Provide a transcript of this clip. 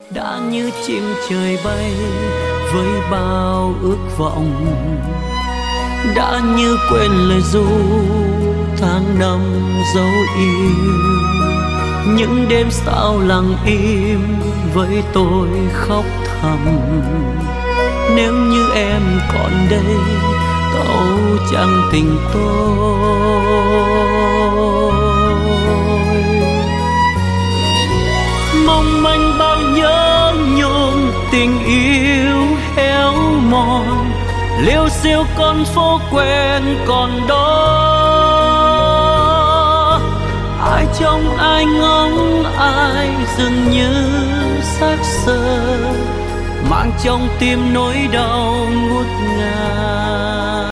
đã như chim trời bay với bao ước vọng, đã như quên lời ru tháng năm dấu yêu. Những đêm sao lặng im với tôi khóc thầm, nếu như em còn đây cậu chẳng tình tôi. Mong manh bao nhớ nhung tình yêu héo mòn, liêu xiêu con phố quen còn đó. Ai trông ai ngóng ai dường như xác xơ, mang trong tim nỗi đau ngút ngàn.